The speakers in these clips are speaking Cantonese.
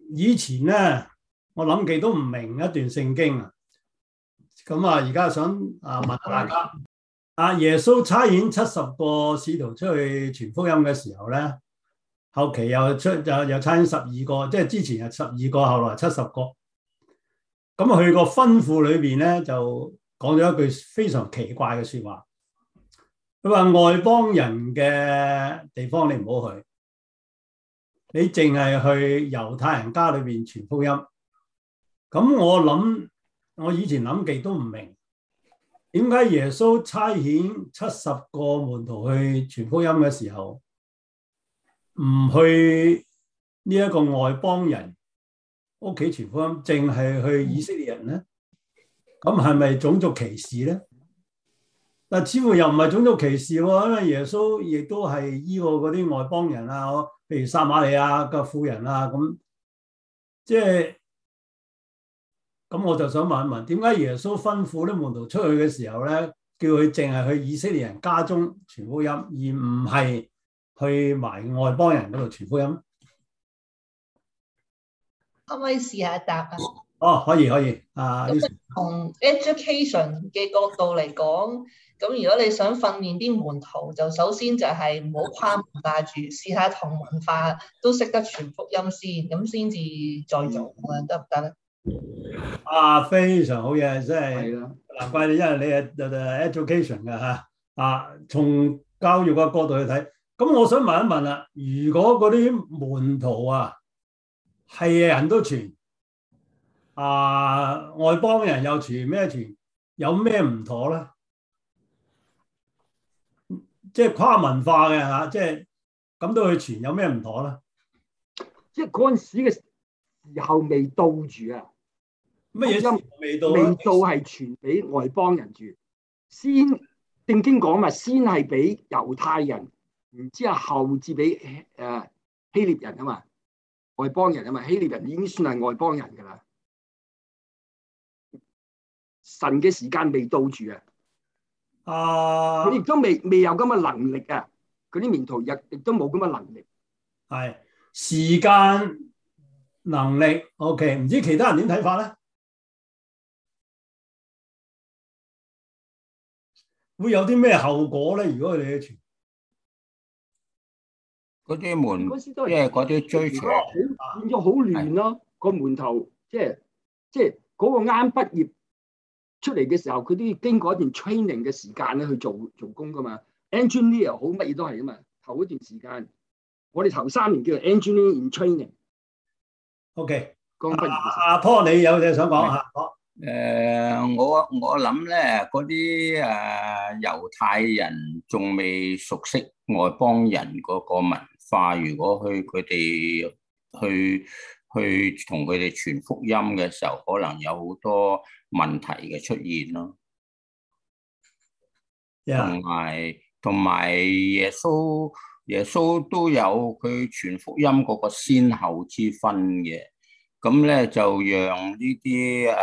以前咧，我諗極都唔明一段聖經啊。咁啊，而家想問下大家，耶穌差遣70個使徒出去傳福音嘅時候咧，後期又差遣12個，即係之前係12個，後來70個。咁佢個吩咐裏邊咧就講咗一句非常奇怪嘅説話。佢話外邦人嘅地方你唔好去，你淨係去猶太人家裏邊傳福音。咁我以前諗極都唔明，點解耶穌差遣70個門徒去傳福音嘅時候，唔去呢一個外邦人屋企傳福音，淨係去以色列人咧？咁係咪種族歧視咧？但似乎又唔係種族歧視喎，因為耶穌亦都係醫過嗰啲外邦人啊，譬如撒瑪利亞嘅婦人啊，咁即係咁，我就想問一問，點解耶穌吩咐啲門徒出去嘅時候咧，叫佢淨係去以色列人家中傳福音，而唔係去埋外邦人嗰度傳福音？ 可唔可以試下答啊？ 哦，可以。 從 education 嘅角度嚟講，咁如果你想訓練啲門徒，就首先就係唔好跨文化住，試下同文化都識得傳福音先，咁先至再做啊，得唔得咧？ 非常好嘢，真係難怪你，因為你係 education 嘅嚇。從教育嘅角度去睇，咁我想問一問啦，如果嗰啲門徒係人都傳，外邦人又傳咩傳，有咩唔妥咧？即係跨文化嘅嚇，即係咁都去傳，有咩唔妥咧？ 即係嗰陣時嘅時候未到住啊！ 乜嘢時候未到？ 未到係傳俾外邦人住，先正經講嘛，先係俾猶太人，然之後至俾希臘人啊嘛，外邦人啊嘛，希臘人已經算係外邦人噶啦。神嘅時間未到住啊！佢亦都未有咁嘅能力啊！嗰啲門徒亦都冇咁嘅能力。 係時間能力 OK， 唔知其他人點睇法咧？會有啲咩後果咧？如果佢哋去傳嗰啲門，即係嗰啲追隨， 變咗好亂咯。個門徒即係嗰個啱畢業出嚟嘅時候，佢都要經過一段 training 嘅時間咧去做工噶嘛。engineer 好乜嘢都係噶嘛。頭一段時間，我哋頭3年叫做 engineer in training。 OK， 剛畢業嘅時候。 阿 Paul，你有嘢想講嚇？ 我諗咧，嗰啲猶太人仲未熟悉外邦人嗰個文化，如果佢哋去同佢哋傳福音嘅時候，可能有好多問題嘅出現咯。同埋耶穌都有佢傳福音嗰個先後之分嘅。咁咧就讓呢啲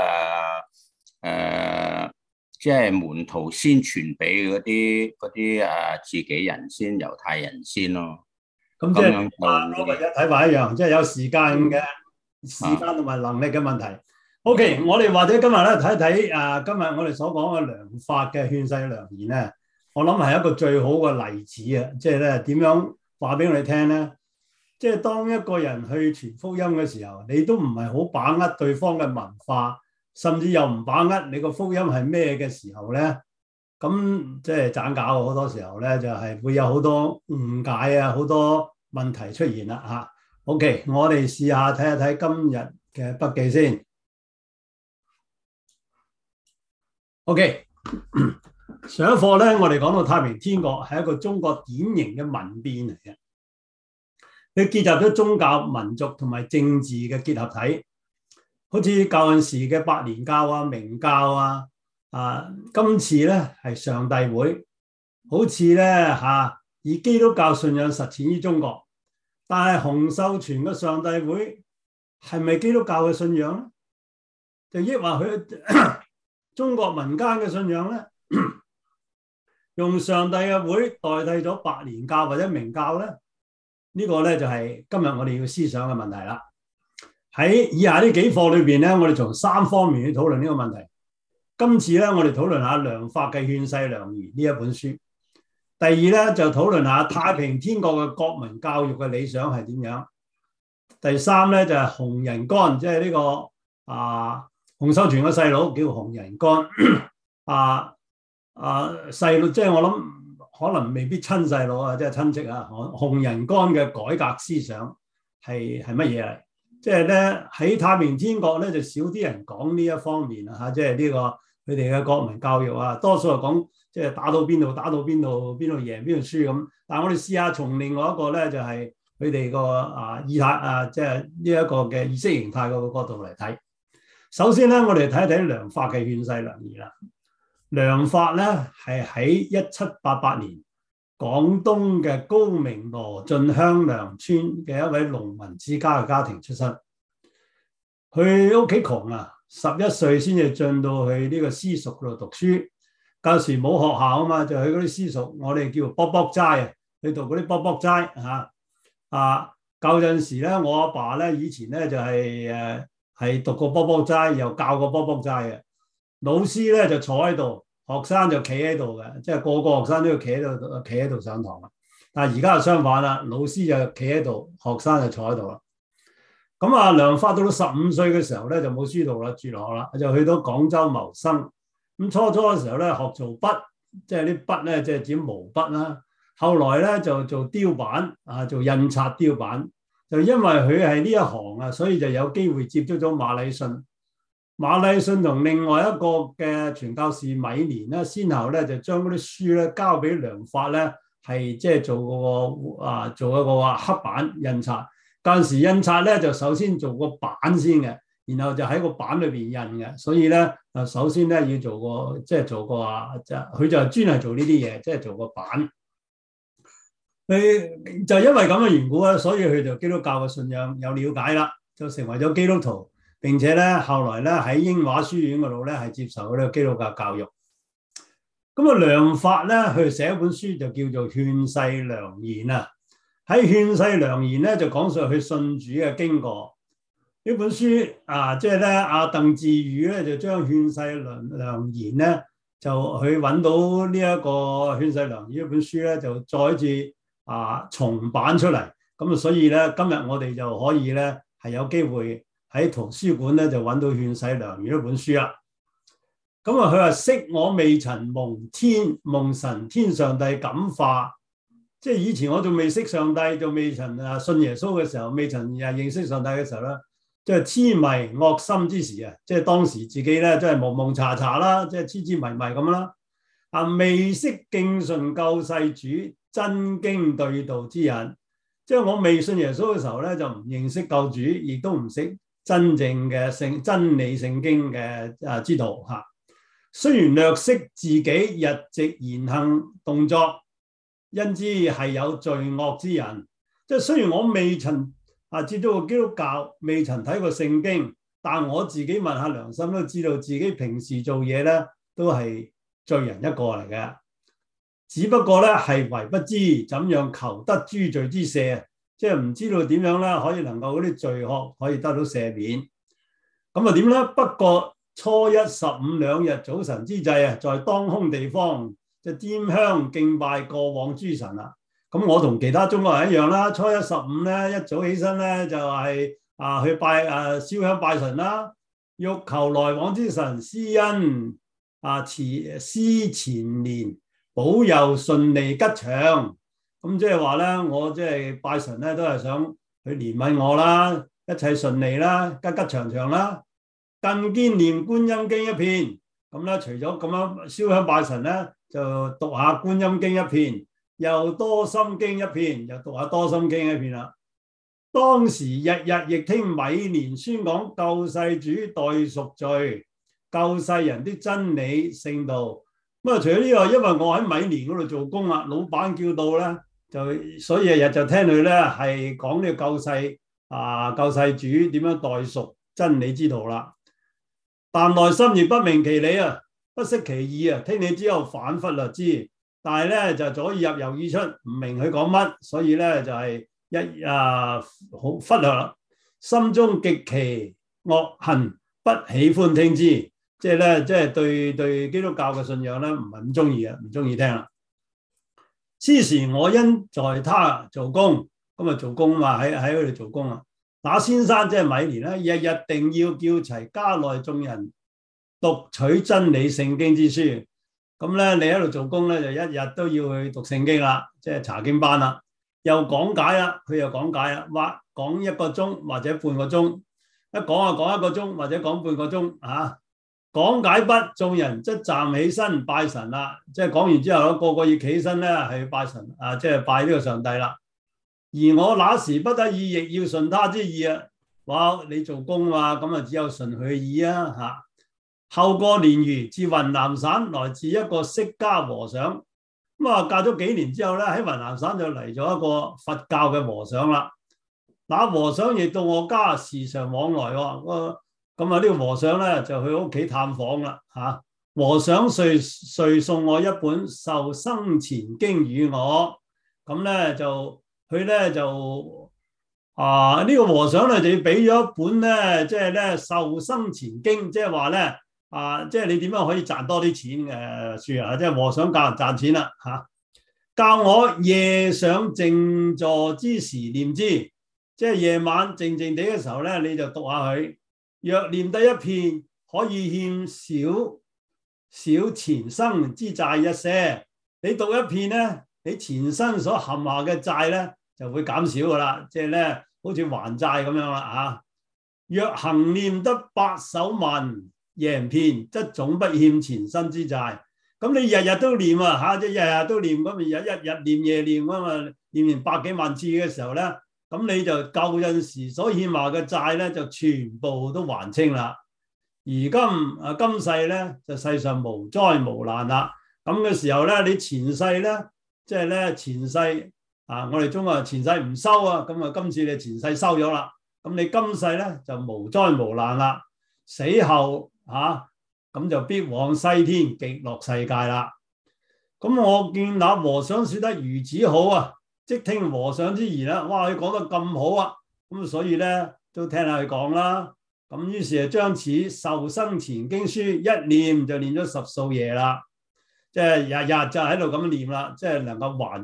即係門徒先傳俾嗰啲自己人先，猶太人先咯。 咁即係我唯一睇法一樣，即係有時間同埋能力嘅問題。OK， 我哋或者今日咧睇睇今日我哋所講嘅良法嘅勸世良言咧，我諗係一個最好嘅例子啊！即係咧點樣話俾我哋聽咧？即係當一個人去傳福音嘅時候，你都唔係好把握對方嘅文化，甚至又唔把握你個福音係咩嘅時候咧，咁即係盞搞好多時候咧，就係會有好多誤解啊，好多問題出現啦嚇。OK， 我哋試下睇一睇今日嘅筆記先。OK， 上一課咧，我哋講到太平天國係一個中國典型嘅民變嚟嘅。佢結合咗宗教、民族同埋政治嘅結合體，好似舊陣時嘅白蓮教啊、明教啊，今次咧係上帝會，好似咧以基督教信仰實踐於中國，但係洪秀全嘅上帝會係咪基督教嘅信仰咧？就抑或佢中國民間嘅信仰咧？用上帝嘅會代替咗白蓮教或者明教咧？呢個咧就係今日我哋要思想嘅問題啦。 喺以下呢幾課裏邊咧，我哋從3方面去討論呢個問題。今次咧，我哋討論下梁發嘅《勸世良言》呢一本書。第二咧，就討論下太平天國嘅國民教育嘅理想係點樣。第三咧，就係洪仁玕，即係呢個洪秀全嘅細佬叫洪仁玕。細佬即係我諗可能未必親細佬啊，即係親戚啊。洪仁玕嘅改革思想係乜嘢嚟？即係咧喺太平天國咧就少啲人講呢一方面啊，即係呢個佢哋嘅國民教育啊，多數係講即係打到邊度打到邊度，邊度贏邊度輸咁。但係我哋試下從另外一個咧就係佢哋個意態即係呢一個嘅意識形態個角度嚟睇。首先咧，我哋睇一睇梁發嘅《勸世良言》啦。梁發咧係喺1788年廣東嘅高明羅晉香梁村嘅一位農民之家嘅家庭出身。佢屋企窮啊，11歲先至進到去呢個私塾度讀書。舊時冇學校啊嘛，就去嗰啲私塾，我哋叫卜卜齋啊，去讀嗰啲卜卜齋嚇。舊陣時咧，我阿爸咧以前咧就係讀過卜卜齋，又教過卜卜齋嘅。老師咧就坐喺度，學生就企喺度嘅，即係個個學生都要企喺度上堂啦。但係而家就相反啦，老師就企喺度，學生就坐喺度啦。咁梁發到15歲嘅時候咧就冇書讀啦，輟學啦，就去到廣州謀生。咁初嘅時候咧學做筆，即係啲筆咧即係指毛筆啦。後來咧就做雕版做印刷雕版。就因為佢係呢一行啊，所以就有機會接觸咗馬禮遜。馬禮遜同另外一個嘅傳教士米憐咧，先後咧就將嗰啲書咧交俾梁發咧，係即係做一個黑板印刷。嗰陣時印刷咧就首先做個版先嘅，然後就喺個版裏邊印嘅。所以咧首先咧要做個佢就專係做呢啲嘢，即係做個版。佢就因為咁嘅緣故咧，所以佢就基督教嘅信仰有了解啦，就成為咗基督徒。並且咧，後來咧喺英華書院嗰度咧係接受呢個基督教教育。咁梁發咧佢寫一本書就叫做《勸世良言》啊。喺《勸世良言》咧就講述佢信主嘅經過。呢本書即係咧鄧志宇咧就將《勸世良言》咧就去揾到呢一個《勸世良言》呢本書咧就再一次重版出嚟。咁所以咧今日我哋就可以咧係有機會喺圖書館咧就揾到《勸世良言》呢本書啦。咁佢話昔我未曾蒙神天上帝感化，即係以前我仲未識上帝，仲未曾信耶穌嘅時候，未曾認識上帝嘅時候咧，即係痴迷惡心之時啊！即係當時自己咧即係蒙蒙查查啦，即係痴痴迷迷咁啦。未識敬順救世主真經對道之人，即係我未信耶穌嘅時候咧，就唔認識救主，亦都唔識真正嘅真理聖經嘅之道嚇。雖然略識自己日夕言行動作，因之係有罪惡之人。即係雖然我未曾接觸過基督教，未曾睇過聖經，但我自己問下良心都知道自己平時做嘢咧都係罪人一個嚟嘅。只不過咧係為不知怎樣求得諸罪之赦，即係唔知道點樣咧可以能夠嗰啲罪惡可以得到赦免。咁點咧？不過初一、15兩日早晨之際啊，在當空地方就拈香敬拜過往諸神啦。咁我同其他中國人一樣啦，初一、15咧一早起身咧就係去燒香拜神啦，欲求來往之神施恩施前年保佑順利吉祥。咁即係話咧，我即係拜神咧都係想去憐憫我啦，一切順利啦，吉吉祥祥啦。更兼念觀音經一篇，咁咧除咗咁樣燒香拜神咧，就讀下觀音經一篇，又多心經一篇，又讀下多心經一篇啦。當時日日亦聽米憐宣講救世主代贖罪、救世人的真理聖道。咁除咗呢個，因為我喺米憐嗰度做工啦，老闆叫到咧，所以日日就聽佢咧係講呢個救世主點樣代贖真理之道啦。但內心而不明其理啊，不識其意啊，聽你之後反覆略知，但係咧就左耳入右耳出，唔明佢講乜，所以咧就係好忽略啦。 心中極其惡恨，不喜歡聽之。即係咧，即係對基督教嘅信仰咧，唔係咁中意啊，唔中意聽啦。此時我因在他做工，咁啊做工嘛，喺嗰度做工啊。那先生即係米連咧，日日定要叫齊家內眾人讀取真理聖經之書。咁咧，你喺度做工咧，就一日都要去讀聖經啦，即係查經班啦，又講解啦，佢又講解啦，或講1個鐘或者半個鐘，一講就講1個鐘或者講半個鐘啊。講解畢，眾人即站起身拜神啦，即係講完之後咧，個個要企起身咧，係拜神啊，即係拜呢個上帝啦。而我那時不得已，亦要順他之意啊。哇，你做工嘛，咁啊只有順佢嘅意啊嚇。後過年餘，自雲南省來自一個釋迦和尚，咁啊隔咗幾年之後咧，喺雲南省就嚟咗一個佛教嘅和尚啦。那和尚亦到我家時常往來喎。咁啊呢個和尚咧就去屋企探訪啦嚇。和尚遂送我一本受生前經與我，咁咧就佢咧就呢個和尚咧就要俾咗一本咧，即係咧受生前經，即係話咧即係你點樣可以賺多啲錢嘅書啊！即係和尚教人賺錢啦嚇，教我夜上靜坐之時念之，即係夜晚靜靜地嘅時候咧，你就讀下佢。若念得一片，可以欠少前生之債一些。你讀一片咧，你前生所陷下嘅債咧就會減少噶啦，即係咧好似還債咁樣啦嚇。若行念得8首文贏片，則總不欠前生之債。咁你日日都念啊嚇，即係日日都念，咁日日念夜念啊嘛，念完100幾萬次嘅時候咧。咁你就舊陣時所欠下嘅債咧，就全部都還清啦。而今世咧，就世上無災無難啦。咁嘅時候咧，你前世咧，即係咧前世我哋中國前世唔收啊，咁啊今次你前世收咗啦，咁你今世咧就無災無難啦。死後咁就必往西天極樂世界啦。咁我見那和尚說得如此好啊！即聽和尚之言啦，哇！佢講得咁好啊，咁所以咧都聽下佢講啦。咁於是就將此受生前經書一念就念咗10數夜啦，即係日日就喺度咁念啦，即係能夠還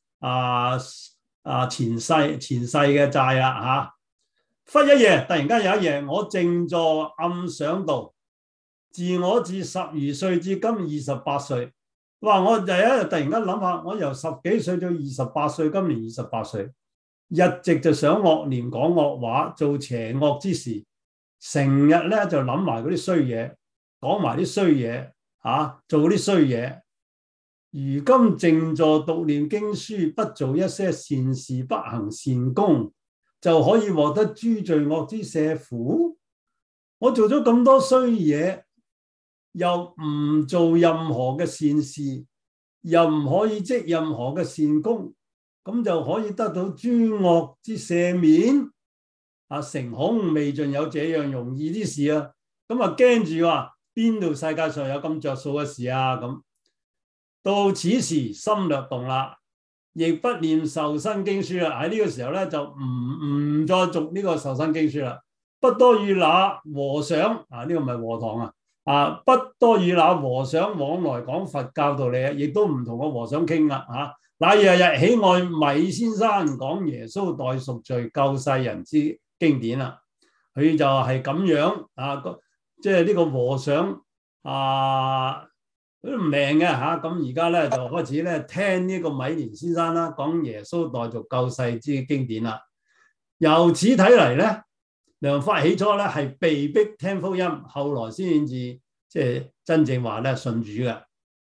咗前世嘅債啦嚇。忽一夜，突然間有一夜，我靜坐暗想道：自我自12歲至今28歲。哇！我就一日突然間諗下，我由10幾歲到28歲，今年28歲，日夕就想惡念，講惡話，做邪惡之事，成日咧就諗埋嗰啲衰嘢，講埋啲衰嘢，做啲衰嘢。如今靜坐讀念經書，不做一些善事，不行善功，就可以獲得諸罪惡之赦苦？我做咗咁多衰嘢，又唔做任何嘅善事，又唔可以積任何嘅善功，咁就可以得到諸惡之赦免？誠恐未盡有這樣容易之事啊！咁啊驚住話邊度世界上有咁着數嘅事啊？咁到此時心略動啦，亦不念受生經書啦。喺呢個時候咧就唔再讀呢個受生經書啦。不多與那和尚呢個唔係和堂不多與那和尚往來講佛教道理，亦都唔同個和尚傾啦那日日喜愛米先生講耶穌代贖罪救世人之經典啦。佢就係咁樣即係呢個和尚都唔明嘅咁而家咧就開始咧聽呢個米連先生啦講耶穌代贖救世之經典啦。由此睇嚟咧，梁發起初咧係被逼聽福音，後來先至即係真正話咧信主嘅。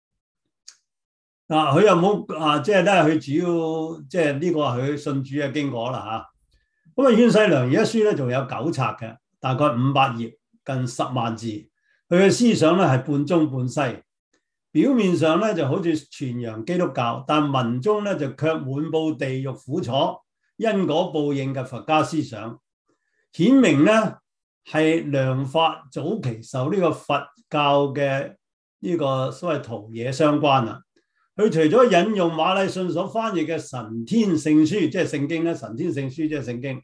佢又冇即係咧佢主要即係呢個係佢信主嘅經過啦咁啊，勸世良言一書咧仲有9冊嘅，大概500頁，近10萬字。佢嘅思想咧係半中半西，表面上咧就好似傳揚基督教，但文中咧就卻滿佈地獄苦楚、因果報應嘅佛家思想。顯明咧係梁發早期受呢個佛教嘅呢個所謂陶冶相關啦。佢除咗引用馬禮遜所翻譯嘅神天聖書，即係聖經咧，神天聖書即係聖經，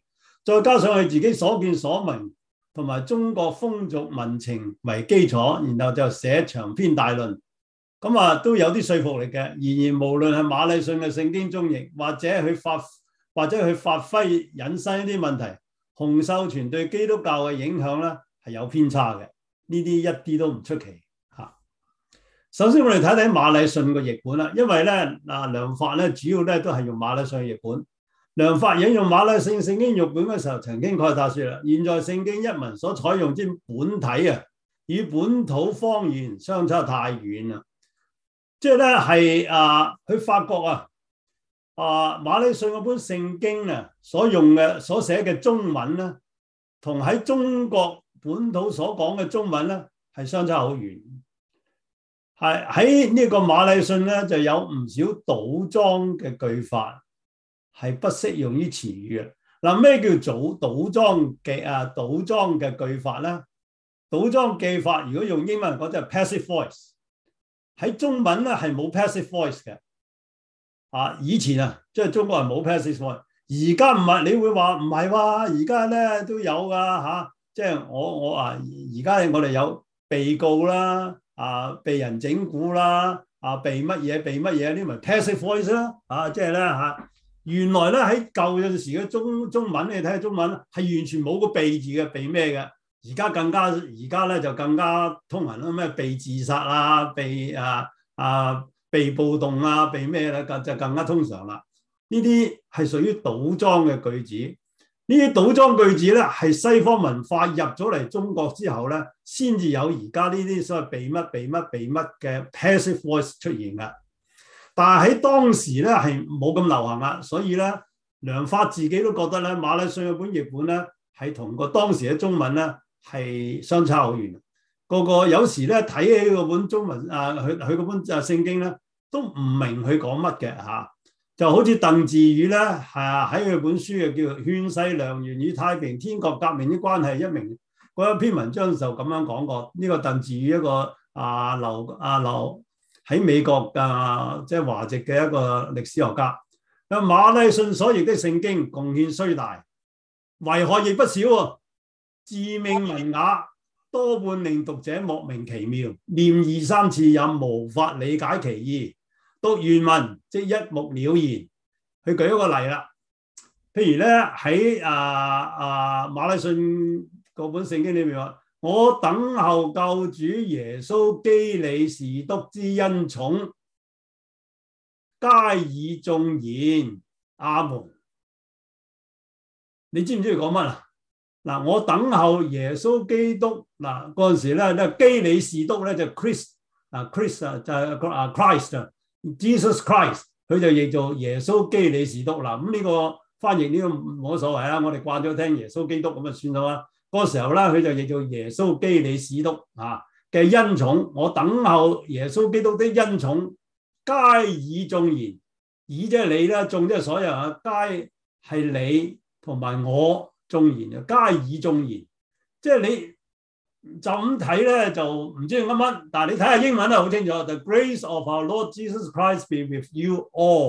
再加上佢自己所見所聞同埋中國風俗民情為基礎，然後就寫長篇大論，咁啊都有啲說服力嘅。然而無論係馬禮遜嘅聖經中譯，或者佢發揮引申一啲問題，洪秀全對基督教嘅影響咧係有偏差嘅，呢啲一啲都唔出奇嚇。首先我哋睇睇馬禮遜個譯本啦，因為咧梁發咧主要咧都係用馬禮遜嘅譯本。梁發引用馬禮遜聖經譯本嘅時候，曾經慨嘆說啦：現在聖經一文所採用之本體啊，與本土方言相差太遠啦。即係咧係佢發覺馬禮遜嗰本聖經啊所寫嘅中文咧，同喺中國本土所講嘅中文咧係相差好遠。係喺呢個馬禮遜咧就有唔少倒裝嘅句法。係不適用於詞語嘅。嗱，咩叫做倒裝嘅句法咧？倒裝記法如果用英文講就係 passive voice， 喺中文咧係冇 passive voice 嘅。以前即係中國人冇 passive voice， 而家唔係，你會話唔係喎？而家咧都有㗎即係我而家我哋有被告啦，被人整蠱啦，被乜嘢呢？咪 passive voice 啦，即係咧原來咧喺舊陣時嘅中文，你睇下中文係完全冇個被字嘅，被咩嘅？而家咧就更加通行啦，咩被自殺被暴動被咩咧，就更加通常啦。呢啲係屬於倒裝嘅句子，呢啲倒裝句子咧係西方文化入咗嚟中國之後咧，先至有而家呢啲所謂被乜嘅 passive voice 出現㗎。但係喺當時咧係冇咁流行啦，所以咧梁發自己都覺得咧馬禮遜嘅本譯本咧係同個當時嘅中文咧係相差好遠。個有時咧睇起嗰本中文佢嗰本聖經咧都唔明佢講乜嘅就好似鄧志宇咧喺佢本書嘅叫《勸世良緣與太平天國革命的關係》嗰一篇文章就咁樣講過。呢個鄧志宇一個劉喺美國即係華籍嘅一個歷史學家，馬禮遜所譯的聖經貢獻雖大，為害亦不少自命文雅，多半令讀者莫名其妙，念2、3次也無法理解其意。讀原文即一目了然。佢舉一個例啦，譬如咧喺馬禮遜嗰本聖經裏面話：我等候救主耶穌基里士督之恩寵，皆以眾言，阿門。你知唔知佢講乜嗱，我等候耶穌基督嗰陣時咧，基里士督咧就 Christ 就係Christ，Jesus Christ， 佢就譯做耶穌基里士督咁呢個翻譯呢個冇乜所謂啦，我哋慣咗聽耶穌基督咁就算啦。嗰時候咧，佢就譯做耶穌基里士督嘅恩寵，我等候耶穌基督的恩寵，皆以眾言，以即係你啦，眾即係所有人皆係你同埋我眾言皆以眾言，即係你就咁睇咧就唔知乜，但係你睇下英文咧好清楚 ，The grace of our Lord Jesus Christ be with you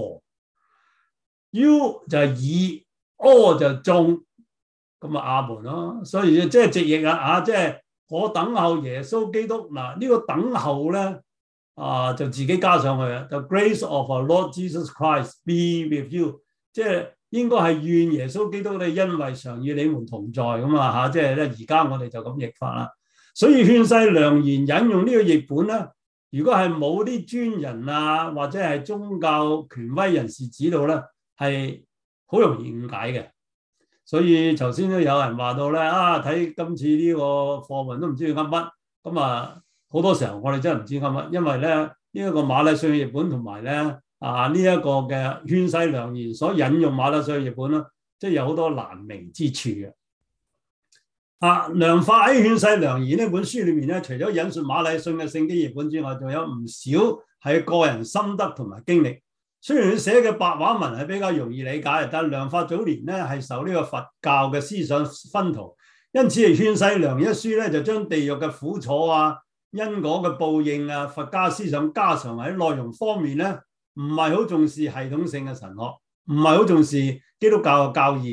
all，you 就係以 all 就眾。咁阿門咯，所以即係直譯啦即係我等候耶穌基督呢個等候咧就自己加上去啊。The grace of our Lord Jesus Christ be with you， 即係應該係願耶穌基督嘅恩惠常與你們同在咁即係咧而家我哋就咁譯法啦。所以勸世良言引用呢個譯本咧，如果係冇啲專人或者係宗教權威人士指導咧，係好容易誤解嘅。所以頭先都有人話到咧睇今次呢個課文都唔知佢噏乜，咁好多時候我哋真係唔知噏乜，因為咧呢一個馬禮遜譯本同埋咧呢一個嘅勸世良言所引用馬禮遜譯本啦，即係有好多難明之處嘅。梁發喺勸世良言呢本書裏面咧，除咗引述馬禮遜嘅聖經譯本之外，仲有唔少係個人心得同埋經歷。雖然佢寫嘅白話文係比較容易理解，但梁發早年咧係受呢個佛教嘅思想熏陶，因此係勸世良言一書咧就將地獄嘅苦楚因果嘅報應佛家思想加強喺內容方面咧，唔係好重視系統性嘅神學，唔係好重視基督教嘅教義，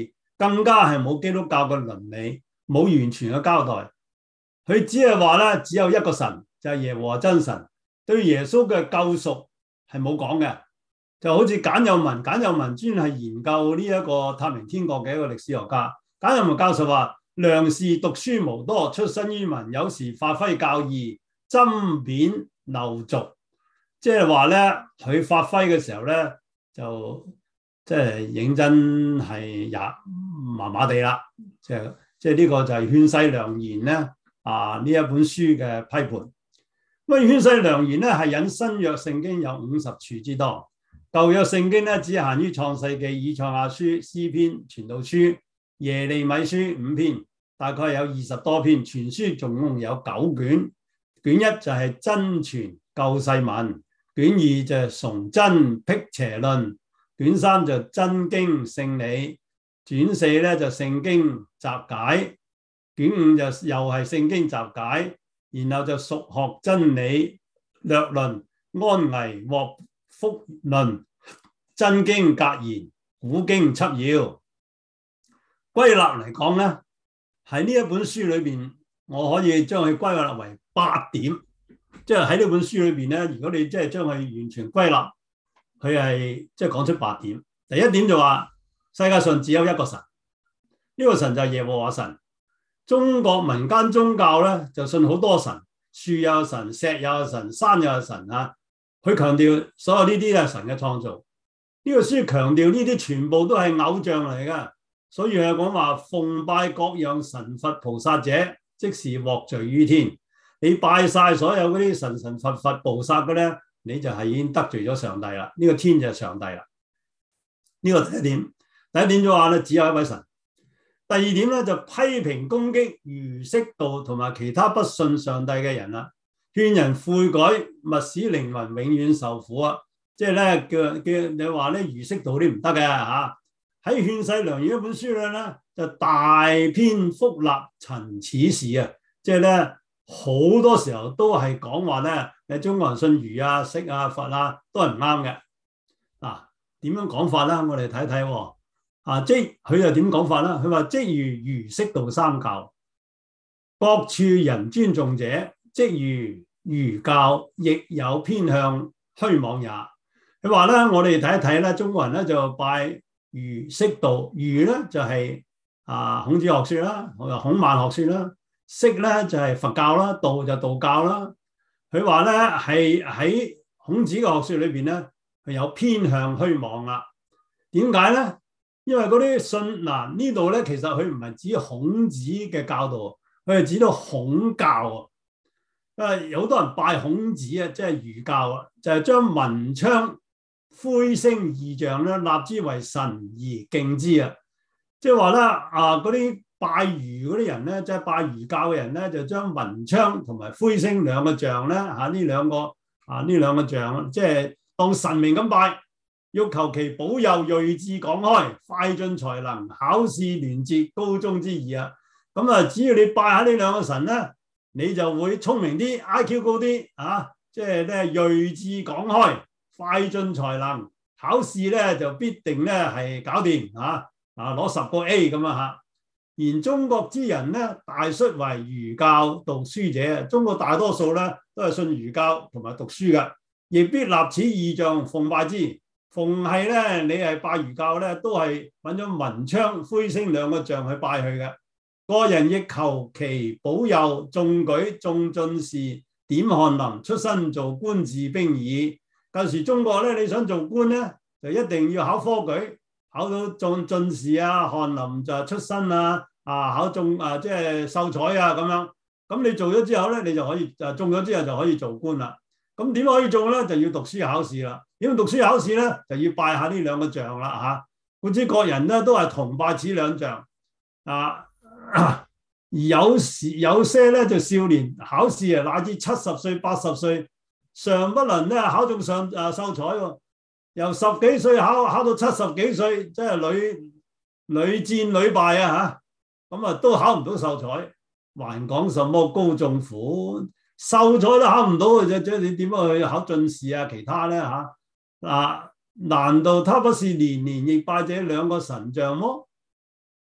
更加係冇基督教嘅倫理，冇完全嘅交代。佢只係話咧，只有一個神，就係耶和華真神。對耶穌嘅救贖係冇講嘅，就好似簡有文專係研究呢一個太平天國嘅一個歷史學家。簡有文教授話：梁氏讀書無多，出身於民，有時發揮教義，針砭鏽俗。即係話咧，佢發揮嘅時候咧，就即係認真係也麻麻地啦。即係呢個就係勸世良言咧。呢一本書嘅批判，咁勸世良言咧係引新約聖經有50處之多，舊約聖經咧只限於創世記、以賽亞書、詩篇、傳道書、耶利米書5篇，大概有20多篇。全書總共有9卷，卷1就係真傳救世文，卷2就係崇真辟邪論，卷3就真經聖理，卷4咧就聖經集解。卷5就又係聖經集解，然後就屬學真理略論、安危禍福論、真經格言、古經輯要。歸納嚟講咧，喺呢一本書裏邊，我可以將佢歸納為8點。即係喺呢本書裏邊咧，如果你即係將佢完全歸納，佢係即係講出8點。第一點就話世界上只有一個神，呢個神就係耶和華神。中國民間宗教咧就信好多神，樹有神，石有神，山有神啊。佢強調所有呢啲係神嘅創造。呢個書強調呢啲全部都係偶像嚟㗎，所以係講話奉拜各樣神佛菩薩者，即是獲罪於天。你拜晒所有嗰啲神佛菩薩嘅咧，你就係已經得罪咗上帝啦。呢個天就係上帝啦。呢個第一點。第一點就話咧，只有一位神。第二點咧就批評攻擊儒釋道同埋其他不信上帝嘅人啦，勸人悔改，勿使靈魂永遠受苦啊！即係咧叫你話咧儒釋道啲唔得嘅嚇。喺勸世良言一本書裏咧就大篇幅立陳此事啊！即係咧好多時候都係講話咧，你中國人信儒啊、釋啊、佛啊都係唔啱嘅。嗱，點樣講法咧？我哋睇睇喎。即佢又點講法啦？佢話即如儒釋道三教，各處人尊重者，即如儒教亦有偏向虛妄也。佢話咧，我哋睇一睇咧，中國人咧就拜儒釋道，儒咧就係孔子學説啦，孔孟學説啦，釋咧就係佛教啦，道就道教啦。佢話咧係喺孔子嘅學説裏邊咧，佢有偏向虛妄啦。點解咧？因為嗰啲信呢度咧，其實佢唔係指孔子嘅教導，佢係指到孔教啊。有好多人拜孔子啊，即係儒教啊，就係將文昌、魁星異象咧立之為神而敬之啊。即係話咧嗰啲拜儒嗰啲人咧，即係拜儒教嘅人咧，就將文昌同埋魁星兩個象咧呢兩個象，即係當神明咁拜。欲求其保佑睿智廣開，快進才能，考試聯捷，高中之意啊！咁啊，只要你拜下呢兩個神咧，你就會聰明啲 ，IQ 高啲啊！即係咧睿智廣開，快進才能，考試咧就必定咧係搞掂攞10個 A 咁啊嚇！然中國之人咧，大率為儒教讀書者，中國大多數咧都係信儒教同埋讀書嘅，亦必立此異象奉拜之。逢係咧，你係拜儒教咧，都係揾咗文昌、魁星兩個象去拜佢嘅。個人亦求其保佑，中舉、中進士、點翰林，出身做官治兵矣。舊時中國咧，你想做官咧，就一定要考科舉，考到中進士啊、翰林就出身啊，考中即係秀才啊咁樣。咁你做咗之後咧，你就可以中咗之後就可以做官啦。咁點可以做咧？就要讀書考試啦。點讀書考試咧？就要拜下呢兩個象啦嚇。故知各人咧都係同拜此兩象而有些咧就少年考試乃至70歲、80歲，尚不能咧考中秀才喎。由10幾歲考到70幾歲，即係屢戰屢敗啊嚇。咁都考唔到秀才，還講什麼高中苦？秀才都考唔到嘅啫，你點樣去考進士啊？其他咧難道他不是年年亦拜這兩個神像麼？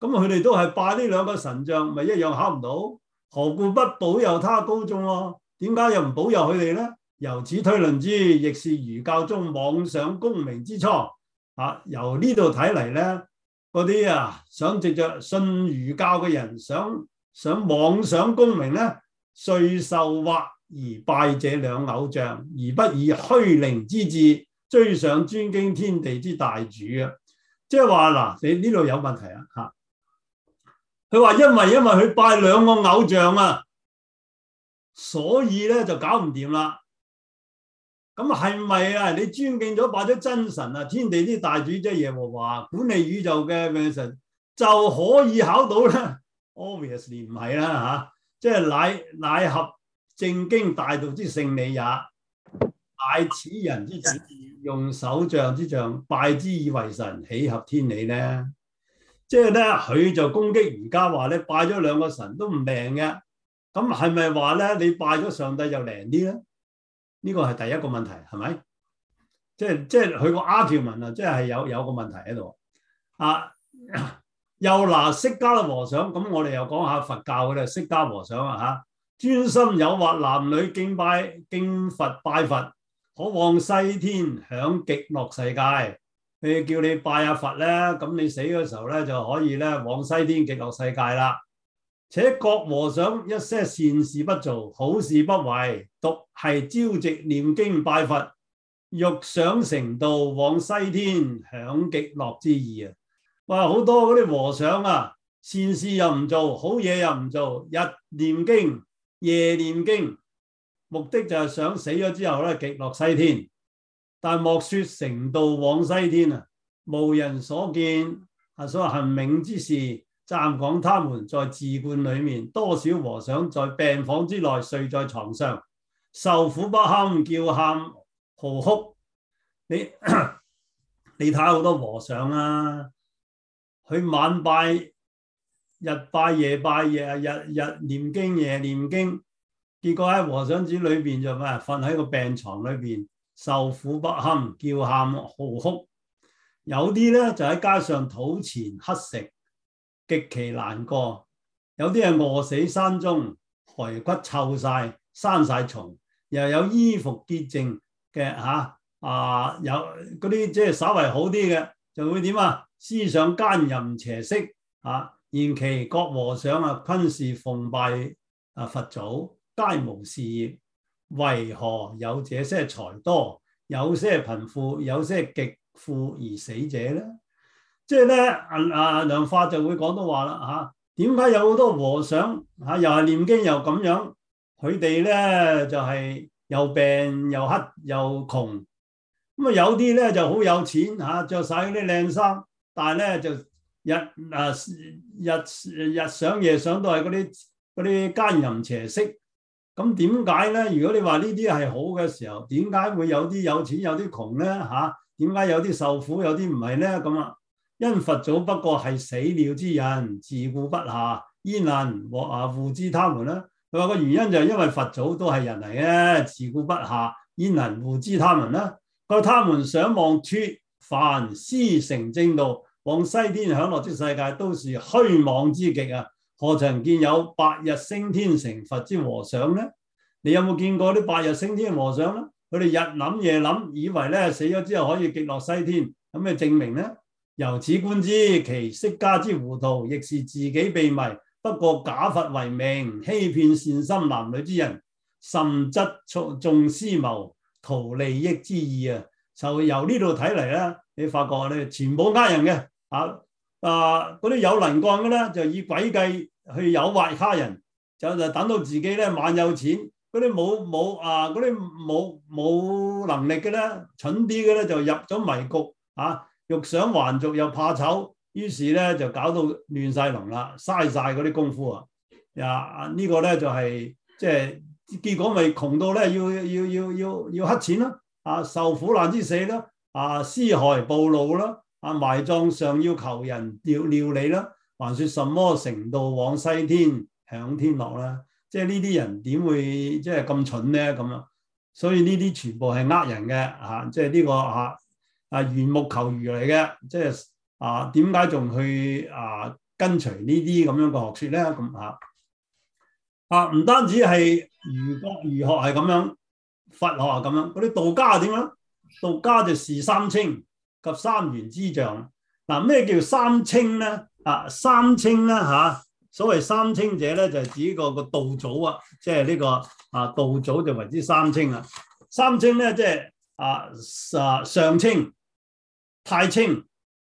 咁佢哋都係拜呢兩個神像，咪一樣考唔到？何故不保佑他高中喎？點解又唔保佑佢哋咧？由此推論之，亦是儒教中妄想功名之初。由呢度睇嚟咧，嗰啲想藉着信儒教嘅人想妄想功名咧，遂受惑而拜這兩偶像，而不以虛靈之志追上尊敬天地之大主啊！即係話嗱，你呢度有問題啊！佢話因為佢拜兩個偶像啊，所以咧就搞唔掂啦。咁係咪啊？你尊敬咗拜咗真神啊，天地啲大主即係耶和華管理宇宙嘅神，就可以考到咧 ？Obviously 唔係啦即係乃合正經大道之聖理也，乃此人之子用手像之像拜之以為神，豈合天理呢？即係咧，佢就攻擊儒家話咧，拜咗兩個神都唔靈嘅。咁係咪話咧，你拜咗上帝就靈啲咧？呢個係第一個問題，係咪？即係佢個 argument啊，即係有個問題喺度。又拿釋迦和尚，咁我哋又講下佛教嘅咧，釋迦和尚專心誘惑男女敬佛拜佛，可往西天享極樂世界。佢叫你拜下佛咧，咁你死嘅時候咧就可以咧往西天極樂世界啦。且各和尚一些善事不做，好事不為，獨係朝夕念經拜佛，欲想成道往西天享極樂之意啊！哇，好多嗰啲和尚善事又唔做，好嘢又唔做，日念經夜念經，目的就係想死咗之後咧極樂西天。但莫說成道往西天啊，無人所見所行冥之事，暫講他們在寺觀裏面，多少和尚在病房之內睡在床上，受苦不堪，叫喊嚎哭。你睇下好多和尚佢晚拜日拜夜拜，日念經夜念經，結果喺和尚寺裏邊就瞓喺個病床裏邊。受苦不堪，叫喊嚎哭。有啲咧就喺街上討錢乞食，極其難過。有啲係餓死山中，骸骨臭晒，生晒蟲。又有衣服潔淨嘅有嗰啲即係稍為好啲嘅，就會點思想奸淫邪色現其各和尚昆事奉拜佛祖，皆無事業。為何有這些財多，有些貧富，有些極富而死者咧？即係咧，梁化就會講到話啦點解有好多和尚又係念經又咁樣，佢哋咧就係又病又黑又窮，咁有啲咧就好有錢着晒嗰啲靚衫，但係咧就日想夜想都係嗰啲奸淫邪色。咁點解咧？如果你話呢啲係好嘅時候，點解會有啲有錢有啲窮咧？點解有啲受苦有啲唔係咧？咁因佛祖不過係死了之人，自顧不暇，焉能護之他們咧？佢話個原因就係因為佛祖都係人嚟嘅，自顧不暇，焉能護之他們咧？佢話他們想望脫凡思成正道，往西天享樂之世界，都是虛妄之極啊！何曾見有白日升天成佛之和尚咧？你有冇見過啲白日升天和尚咧？佢哋日諗夜諗，以為咧死咗之後可以極樂西天，咁咩證明咧？由此觀之，其釋迦之糊塗，亦是自己被迷，不過假佛為名，欺騙善心男女之人，甚則重私謀圖利益之意啊！就由呢度睇嚟咧，你發覺咧全部人嘅嗰啲有能幹嘅咧，就以詭計去誘惑他人，就等到自己咧晚有錢，嗰啲冇能力嘅咧，蠢啲嘅咧就入咗迷局欲想還俗又怕醜，於是咧就搞到亂晒龍啦，嘥晒嗰啲功夫呢個咧就係即係結果咪窮到咧要乞錢啦，受苦難之死啦，屍骸暴露啦。埋葬上要求人料理啦，還說什麼成道往西天享天樂啦？即係呢啲人點會即係咁蠢咧？咁所以呢啲全部係人嘅即係呢個緣木求魚嚟嘅，即係點解仲去跟隨呢啲咁樣嘅學説咧？咁唔單止係儒學係咁樣，佛學係咁樣，嗰啲道家係點樣？道家就視三清及三元之象。嗱，咩叫三清咧？三清咧所謂三清者咧，就係指個道祖啊，即係呢個道祖就為之三清啊。三清咧，即係上清、太清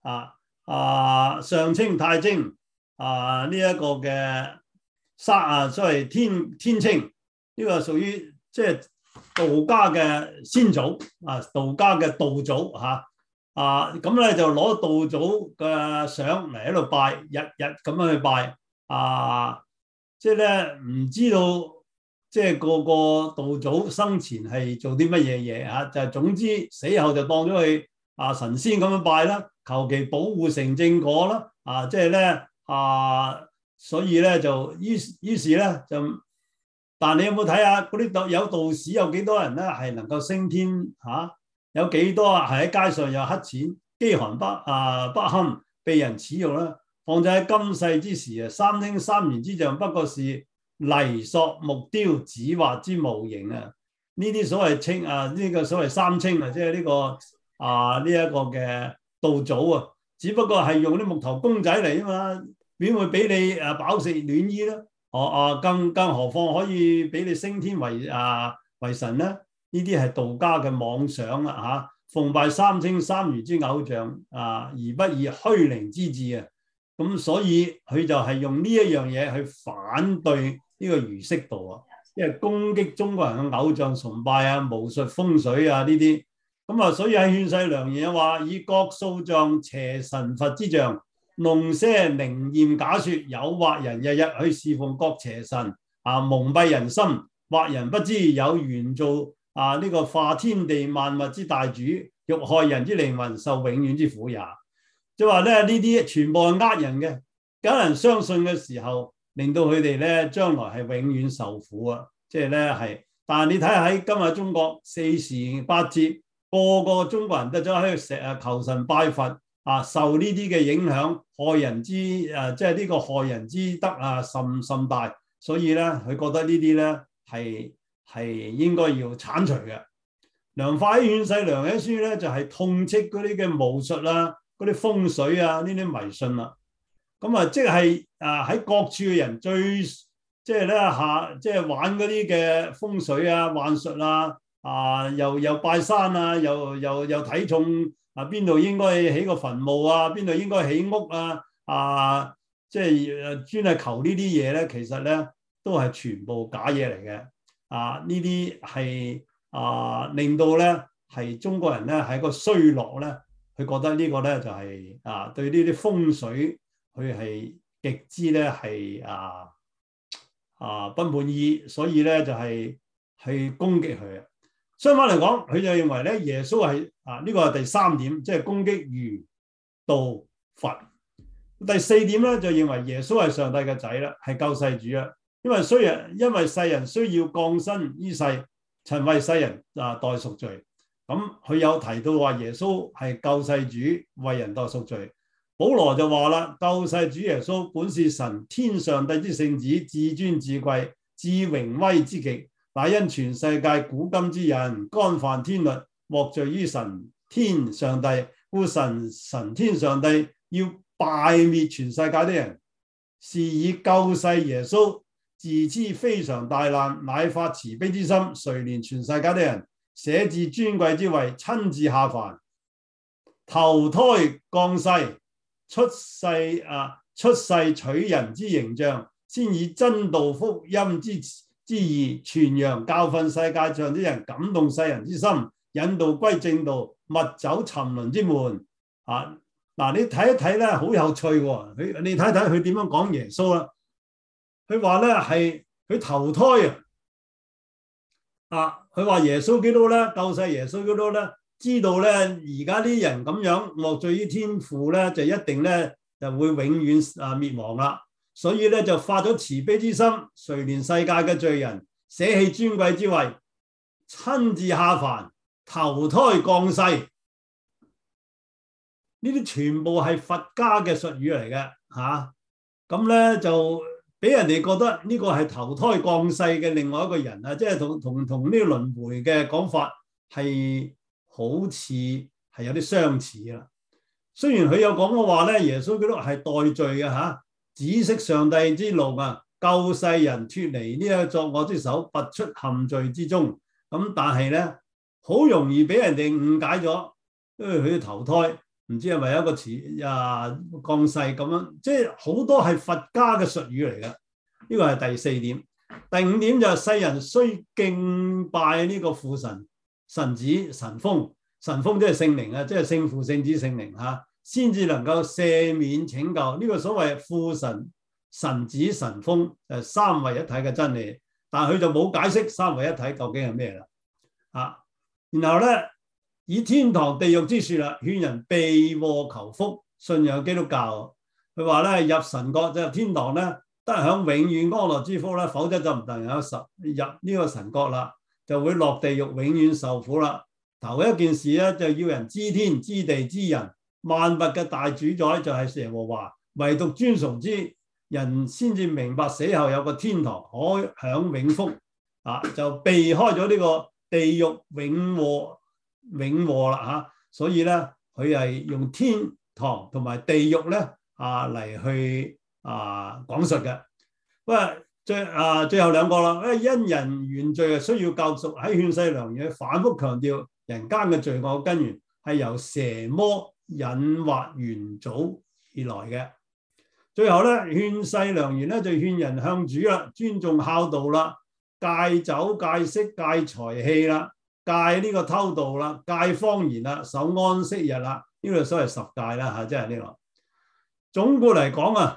上清、太清呢一個嘅所謂天清，呢個屬於即係道家嘅先祖道家嘅道祖咁咧就攞道祖嘅相嚟喺度拜，日日咁樣去拜即係咧唔知道即係個道祖生前係做啲乜嘢嘢就係總之死後就當咗佢神仙咁樣拜啦，求其保護成正果啦即係咧所以咧就於是咧就，但你有冇睇下嗰啲有道士有幾多人咧係能夠升天有幾多係喺街上有乞錢，飢寒不堪，被人恥辱啦。況且喺今世之時三清三元之象不過是泥塑木雕紙畫之模型呢啲所謂清呢個所謂三清即係呢個呢一個嘅道祖只不過係用啲木頭公仔嚟嘛，點會俾你飽食暖衣咧？更何況可以俾你升天為神咧？呢啲係道家嘅妄想奉拜三清三元之偶像而不以虛靈之志咁所以佢就係用呢一樣嘢去反對呢個儒釋道因為攻擊中國人嘅偶像崇拜巫術風水呢啲咁所以喺勸世良言話以各塑像邪神佛之像，弄些靈驗假說，誘惑人日日去侍奉各邪神蒙蔽人心，惑人不知有緣做呢個化天地萬物之大主，欲害人之靈魂，受永遠之苦也。即係話咧，呢啲全部係呃人嘅，有人相信嘅時候，令到佢哋咧將來係永遠受苦即係咧係。但係你睇下喺今日中國4時8節，個中國人都走喺度求神拜佛受呢啲嘅影響，害人之即係呢個害人之德甚大，所以咧佢覺得呢啲咧係應該要剷除嘅。梁化喺勸世良言書咧就係痛斥嗰啲嘅巫術嗰啲風水呢啲迷信咁即係喺各處嘅人最即係咧即係玩嗰啲嘅風水幻術又拜山又睇重邊度應該起個墳墓邊度應該起屋即係專係求呢啲嘢咧，其實咧都係全部假嘢嚟嘅呢啲係令到咧係中國人咧喺個衰落咧，佢覺得呢個咧就係對呢啲風水佢係極之咧係不滿意，所以咧就係去攻擊佢。相反嚟講，佢就認為咧耶穌係呢個係第3點，即係攻擊儒道佛。第4點咧就認為耶穌係上帝嘅仔啦，係救世主啦。因為世人需要降生於世，曾為世人代贖罪。咁佢有提到話耶穌係救世主，為人代贖罪。保羅就話啦，救世主耶穌本是神天上帝之聖子，至尊至貴，至榮威之極。乃因全世界古今之人干犯天律，獲罪於神天上帝，故神天上帝要敗滅全世界的人，是以救世耶穌自知非常大難，乃發慈悲之心，垂憐全世界的人，捨至尊貴之位，親自下凡，投胎降世，出世取人之形象，先以真道福音之義傳揚，教訓世界上啲人，感動世人之心，引導歸正道，勿走沉淪之門你睇一睇咧，好有趣喎！你睇睇佢點樣講耶穌啦？佢話咧係佢投胎佢話耶穌基督咧，救世耶穌基督咧，知道咧而家啲人咁樣獲罪於天父咧，就一定咧就會永遠滅亡啦。所以咧就發咗慈悲之心，垂憐世界嘅罪人，捨棄尊貴之位，親自下凡，投胎降世。呢啲全部係佛家嘅術語嚟嘅咁咧就俾人哋覺得呢個係投胎降世嘅另外一個人啊，即係同呢個輪迴嘅講法係好似係有啲相似啦。雖然佢有講過話咧，耶穌基督係代罪嘅嚇，指識上帝之路啊，救世人脫離呢個作惡之手，拔出陷罪之中。咁但係咧，好容易俾人哋誤解咗，因為佢投胎。唔知係咪一個詞降世咁樣，即係好多係佛家嘅術語嚟嘅。呢個係第4點。第5點就係世人需敬拜呢個父神、神子、神風。神風即係聖靈啊，即係聖父、聖子、聖靈嚇，先至能夠赦免拯救。呢個所謂父神、神子、神風就係三位一體嘅真理。但係佢就冇解釋三位一體究竟係咩啦嚇。然後咧，以天堂地獄之說啦，勸人避禍求福，信仰基督教。佢話咧，入神國就入天堂咧，得享永遠安樂之福啦，否則就唔能夠入呢個神國啦，就會落地獄永遠受苦啦。頭一件事咧，就要人知天知地知人，萬物嘅大主宰就係耶和華，唯獨尊崇之人先至明白死後有個天堂可享永福啊，就避開咗呢個地獄永禍啦嚇。所以咧，佢係用天堂同埋地獄咧嚟去講述嘅。不過最後兩個啦，因人原罪需要救贖，喺勸世良言反覆強調人間嘅罪惡根源係由邪魔引惑元祖而來嘅。最後咧，勸世良言咧就勸人向主啦，尊重孝道啦，戒酒戒色戒財氣啦，戒呢個偷盜啦，戒謊言啦，守安息日啦，呢個所謂10戒啦嚇，即係呢個。總括嚟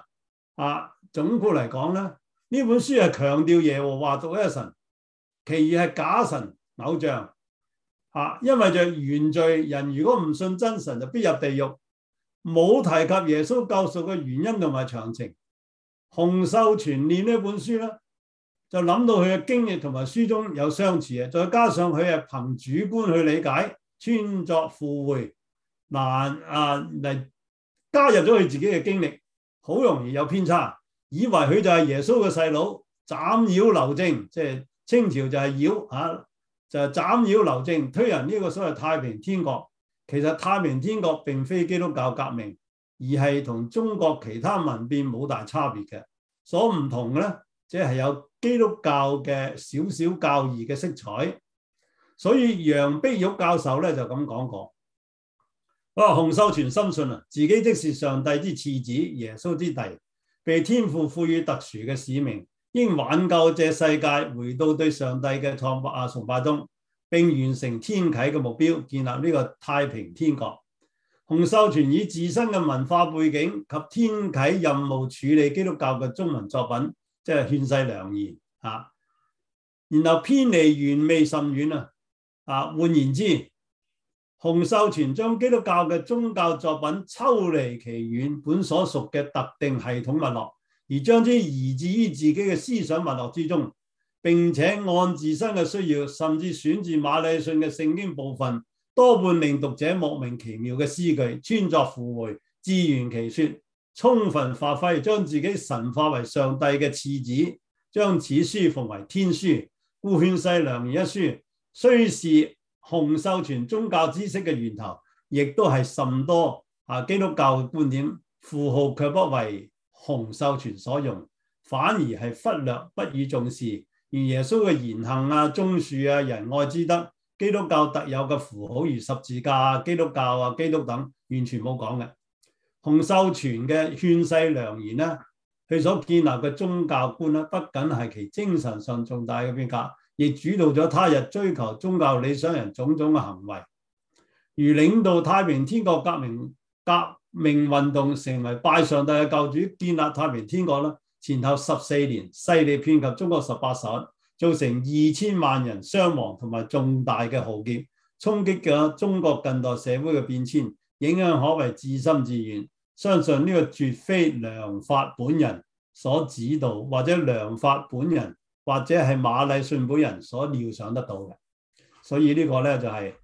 講咧，呢本書係強調耶和華獨一嘅神，其餘係假神偶像。因為就原罪，人如果唔信真神，就必入地獄。冇提及耶穌救贖嘅原因同埋詳情。洪秀全念呢本書咧，就諗到佢嘅經歷同埋書中有相似嘅，再加上佢係憑主觀去理解，穿鑿附會，嚟加入咗佢自己嘅經歷，好容易有偏差，以為佢就係耶穌嘅細佬，斬妖留正，即係清朝就係妖就係斬妖留正，推人呢個所謂太平天國。其實太平天國並非基督教革命，而係同中國其他民變冇大差別嘅。所唔同嘅咧，即係有基督教嘅少少教義嘅色彩。所以楊碧玉教授咧就咁講過。洪秀全深信自己即是上帝之次子，耶穌之弟，被天父賦予特殊嘅使命，應挽救這世界回到對上帝嘅崇拜中，並完成天啟嘅目標，建立呢個太平天國。洪秀全以自身嘅文化背景及天啟任務處理基督教嘅中文作品，即係勸世良言然後偏離原味甚遠換言之，洪秀全將基督教嘅宗教作品抽離其原本所屬嘅特定系統脈絡，而將之移置於自己嘅思想脈絡之中，並且按自身嘅需要，甚至選自馬禮遜嘅聖經部分，多半令讀者莫名其妙嘅詩句，穿鑿附會，自圓其說，充分發揮，將自己神化為上帝嘅次子，將此書奉為天書。故勸世良言一書雖是洪秀全宗教知識嘅源頭，亦都係甚多基督教嘅觀點，符號卻不為洪秀全所用，反而係忽略不予重視。而耶穌嘅言行忠恕仁愛之德，基督教特有嘅符號如十字架基督教基督等，完全冇講嘅。洪秀全嘅勸世良言呢，佢所建立嘅宗教觀呢，不僅係其精神上重大嘅變革，亦主導咗他日追求宗教理想人種種嘅行為，如領導太平天國革命運動，成為拜上帝嘅救主，建立太平天國啦。前後14年，勢力遍及中國18省，造成2000萬人傷亡同埋重大嘅浩劫，衝擊咗中國近代社會嘅變遷，影響可謂至深至遠。相信呢個絕非良法本人所指導，或者良法本人或者係馬禮遜本人所料想得到嘅。所以呢個咧就係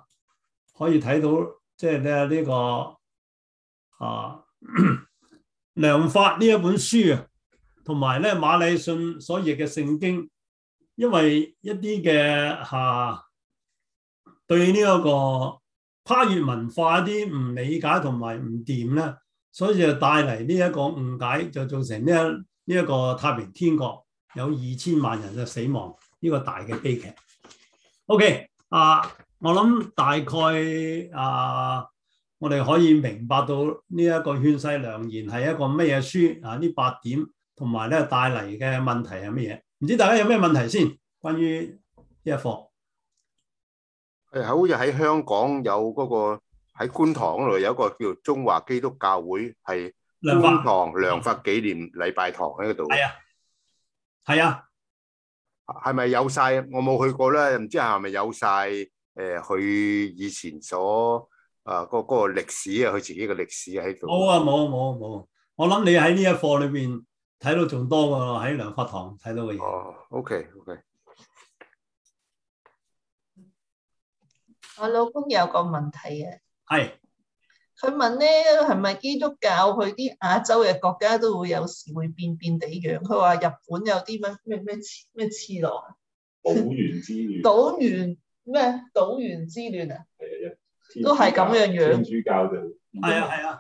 可以睇到，即係咧呢個良法呢一本書啊，同埋咧馬禮遜所譯嘅聖經，因為一啲嘅對呢一個跨越文化一啲唔理解同埋唔掂咧，所以就帶嚟呢一個誤解，就造成呢一個太平天國有2000萬人嘅死亡，呢個大嘅悲劇。OK 我諗大概我哋可以明白到呢一個勸世良言係一個乜嘢書呢8點，同埋咧帶嚟嘅問題係乜嘢？唔知大家有咩問題先？關於呢一課， 好似喺香港有嗰個喺觀塘嗰度有一個叫做中華基督教會，係觀塘良法紀念禮拜堂喺嗰度。 係啊， 係咪有晒？我冇去過咧，唔知係咪有晒佢以前所嗰個歷史啊，佢自己嘅歷史喺度。 冇。我諗你喺呢一課裏邊睇到仲多過喺良法堂睇到嘅嘢。 OK。 我老公有個問題啊， 係佢問咧係咪基督教去啲亞洲嘅國家都會有時會變地樣？佢話日本有啲咩次郎啊？ 島原之亂。 島原之亂啊？都係咁樣。 天主教就係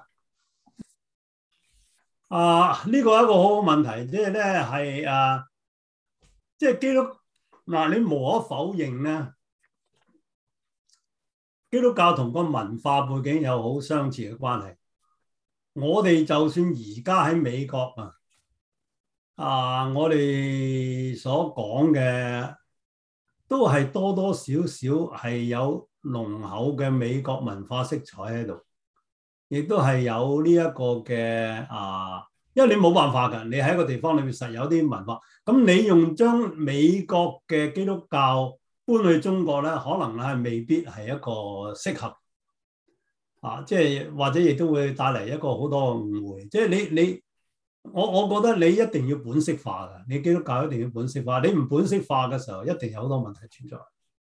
呢個係一個好好問題，即係咧係即係基督你無可否認咧，基督教同個文化背景有好相似嘅關係。我哋就算而家喺美國我哋所講嘅都係多多少少係有濃厚嘅美國文化色彩喺度，亦都係有呢一個嘅因為你冇辦法㗎，你喺一個地方裏面實有啲文化，咁你用將美國嘅基督教搬去中國咧，可能係未必係一個適合即係或者亦都會帶嚟一個好多誤會。即係我覺得你一定要本色化㗎，你基督教一定要本色化，你唔本色化嘅時候，一定有好多問題存在。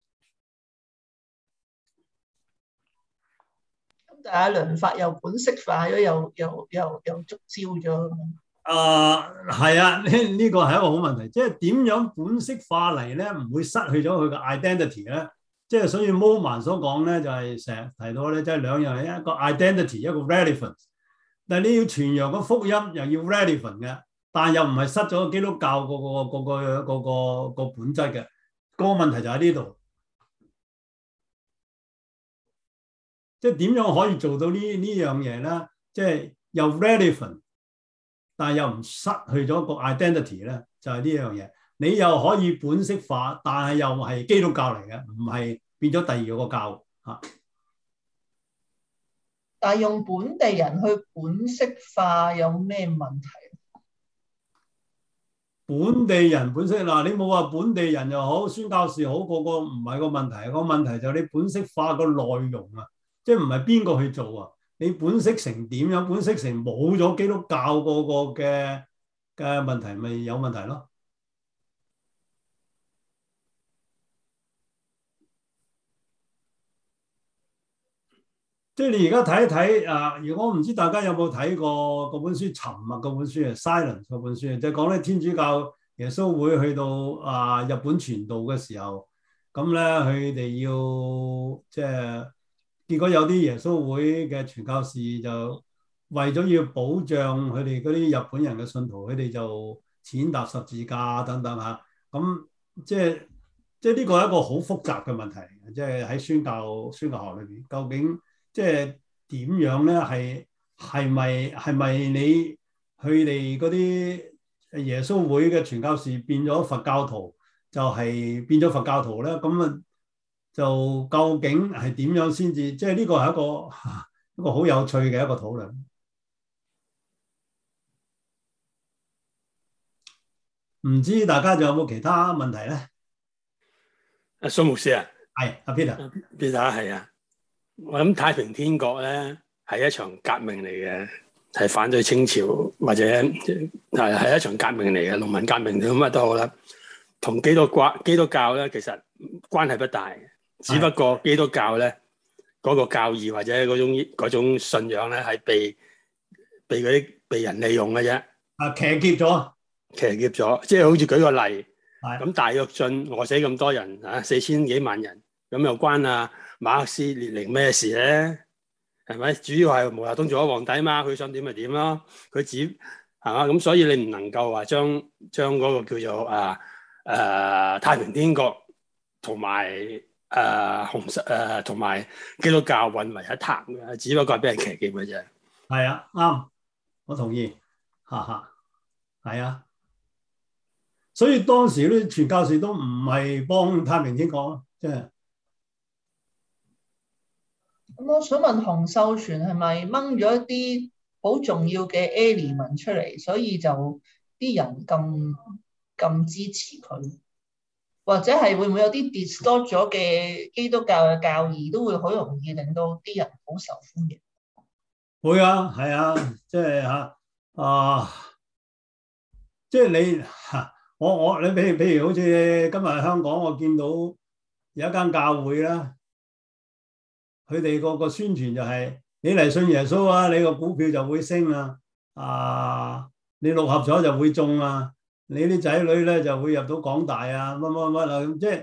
但係良法又本色化咗，又觸礁咗。 係呢個係一個好問題，即係點樣本色化嚟咧，唔會失去咗佢嘅 identity 咧。即係所以 Moorman 所講咧，就係成日提到咧，即係兩樣嘢，一個 identity，一個 relevance。但係你要傳揚個福音，又要 relevant 嘅，但係又唔係失咗基督教個本質嘅。個問題就喺呢度。即係點樣可以做到呢樣嘢咧？即係又 relevant，但係又唔失去咗個 identity 咧，就係呢樣嘢。你又可以本色化，但係又係基督教嚟嘅，唔係變咗第二個教但係用本地人去本色化有咩問題？ 本地人本色你冇話本地人又好，宣教士好，個唔係個問題。個問題就係你本色化個內容啊。即係唔係邊個去做啊？你本色成點樣？本色成冇咗基督教嗰個嘅問題，咪有問題咯？即係你而家睇一睇如果我唔知大家有冇睇過嗰本書《沉默》嗰本書Silence 嗰本書，就係講咧天主教耶穌會去到日本傳道嘅時候，咁咧佢哋要即係。結果有啲耶穌會嘅傳教士就為咗要保障佢哋嗰啲日本人嘅信徒，佢哋就踐踏十字架等等咁即係呢個係一個好複雜嘅問題，即係喺宣教學裏邊，究竟即係點樣咧？係咪你佢哋嗰啲耶穌會嘅傳教士變咗佛教徒，就係變咗佛教徒咧？咁就究竟係點樣先至？即係呢個係一個好有趣嘅一個討論。唔知大家仲有冇其他問題咧？ 阿蘇牧師啊， 係阿 Peter 係啊。我諗太平天國咧係一場革命嚟嘅，係反對清朝或者係一場革命嚟嘅，農民革命咁乜都好啦。同基督教咧其實關係不大。只不過基督教咧嗰個教義或者嗰種信仰咧係被嗰啲被人利用嘅啫。 騎劫咗， 即係好似舉個例， 係咁大躍進餓死咁多人啊，4000幾萬人，咁又關馬克思列寧咩事咧？係咪？主要係毛澤東做咗皇帝嘛，佢想點咪點咯，佢只係嘛，咁所以你唔能夠話將嗰個叫做太平天國同埋同埋基督教混為一談嘅，只不過係俾人騎劫嘅啫。 係啊，啱，我同意，哈哈，係啊。所以當時啲傳教士都唔係幫太平天國咯，即係。 咁我想問洪秀全係咪掹咗一啲好重要嘅 element 出嚟，所以就啲人咁支持佢，或者係會唔會有啲 distort 咗嘅基督教嘅教義都會好容易令到啲人好受歡迎？ 會啊，係啊，即係即係你你譬如好似今日香港，我見到有一間教會啦。佢哋個宣傳就係你嚟信耶穌啊，你個股票就會升啊！你六合彩就會中啊！你啲仔女咧就會入到港大啊！乜啊！咁即係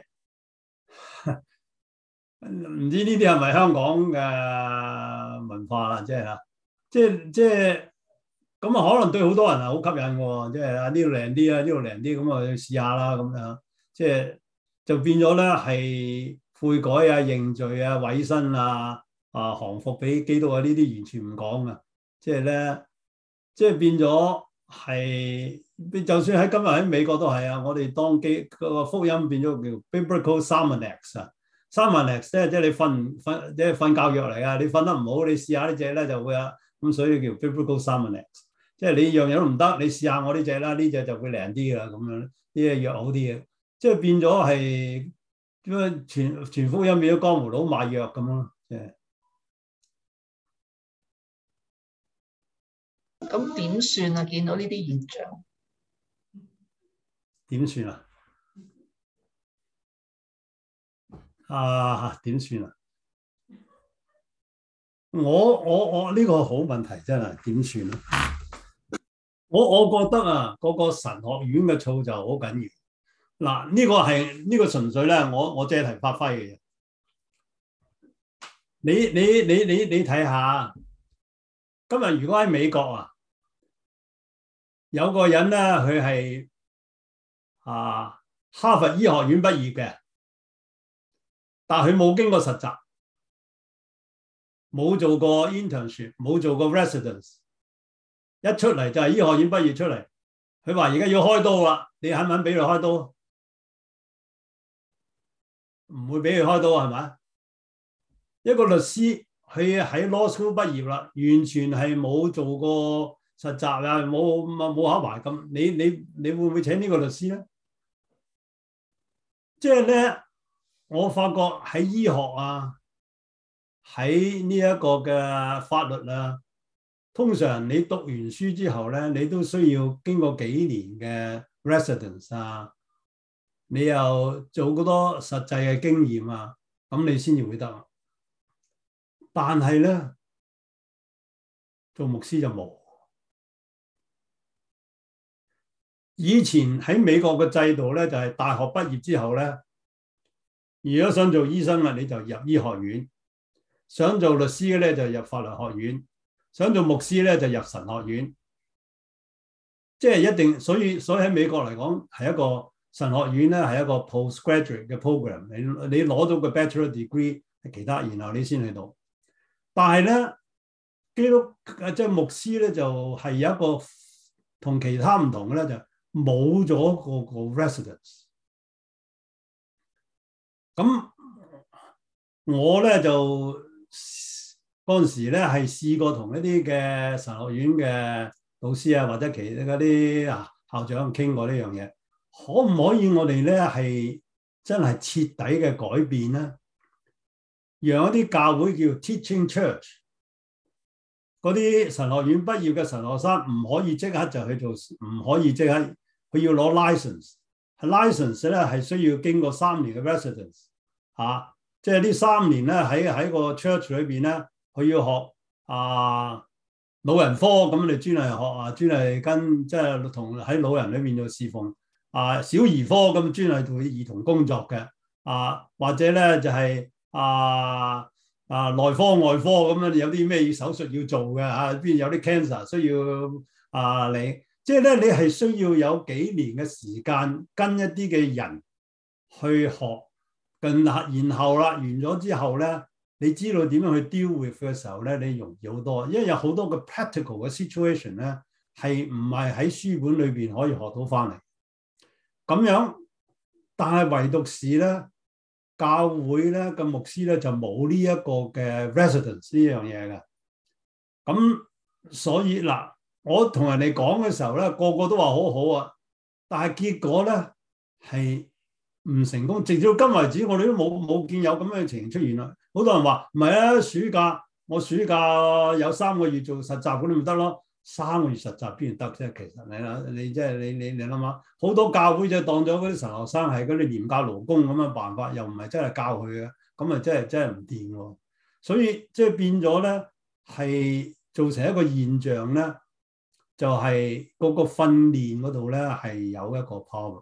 唔知呢啲係咪香港嘅文化啦？即係咁啊！可能對好多人係好吸引喎！即係呢度靚啲啊，呢度靚啲，咁啊去試下啦咁樣，即係就變咗咧係。悔改啊、認罪啊、委身啊、降服俾基督啊，呢啲完全唔講噶，即係咧，即係變咗係，就算喺今日喺美國都係啊，我哋當個福音變咗叫 Biblical Sermonex 啊 ，Sermonex 即係你瞓即係瞓覺藥嚟啊，你瞓得唔好，你試下呢隻咧就會啊，咁所以叫 Biblical Sermonex， 即係你樣樣都唔得，你試下我呢隻啦，呢隻就會靈啲噶啦，咁樣呢隻藥好啲嘅，即係變咗係。全福音變咗江湖佬賣藥咁咯，即係。 咁點算啊？見到呢啲現象， 點算啊？點算啊？我呢個好問題真係點算啊？我覺得啊，個神學院嘅造就好緊要。嗱，呢個純粹咧，我借題發揮嘅嘢。你睇下，今日如果喺美國啊，有個人咧，佢係哈佛醫學院畢業嘅，但係佢冇經過實習，冇做過 internship， 冇做過 residence， 一出嚟就係醫學院畢業出嚟，佢話而家要開刀啦，你肯唔肯俾佢開刀？唔會俾佢開刀係咪？一個律師佢喺 law school 畢業啦，完全係冇做過實習啊，冇考埋咁，你會唔會請呢個律師咧？即係咧，我發覺喺醫學啊，喺呢一個嘅法律啊，通常你讀完書之後咧，你都需要經過幾年嘅 residence 啊。你又做好多實際嘅經驗啊，咁你先至會得。但係咧，做牧師就冇。以前喺美國嘅制度咧，就係大學畢業之後咧，如果想做醫生啊，你就入醫學院；想做律師嘅咧，就入法律學院；想做牧師咧，就入神學院。即係一定，所以喺美國嚟講係一個。神學院咧係一個 postgraduate 嘅 program， 你攞到個 bachelor degree 係其他，然後你先去讀。但係咧，基督即係牧師咧就係有一個同其他唔同嘅咧，就冇咗個 residence。咁我咧就嗰陣時咧係試過同一啲嘅神學院嘅老師啊，或者其他嗰啲校長傾過呢樣嘢。可唔可以我哋咧係真係徹底嘅改變咧？讓一啲教會叫 teaching church， 嗰啲神學院畢業嘅神學生唔可以即刻就去做，唔可以即刻，佢要攞 license。license 咧係需要經過3年嘅 residence， 即係呢3年咧喺個 church 裏邊咧，佢要學老人科，咁你專係學啊，專係跟即係同喺老人裏面做侍奉啊。小兒科咁專係同兒童工作嘅啊，或者咧就係內科外科咁樣，有啲咩手術要做嘅嚇，邊有啲 cancer 需要你，即係咧你係需要有幾年嘅時間跟一啲嘅人去學，然後啦完咗之後咧，你知道點樣去 deal with 嘅時候咧，你容易好多，因為有好多嘅 practical 嘅 situation 咧係唔係喺書本裏邊可以學到翻嚟咁樣，但係唯獨是咧。教會咧嘅牧師咧就冇呢一個嘅 residence 呢樣嘢嘅，咁所以嗱，我同人哋講嘅時候咧，個個都話好好啊，但係結果咧係唔成功，直至到今為止，我哋都冇見有咁樣嘅情形出現啦。好多人話唔係啊，我暑假有3個月做實習咁咪得咯。3個月實習邊度得啫？其實你即係你諗下，好多教會就當咗嗰啲神學生係嗰啲廉價勞工咁嘅辦法，又唔係真係教佢嘅，咁啊真係唔掂喎。所以即係變咗咧，係造成一個現象咧，就係嗰個訓練嗰度咧係有一個 problem，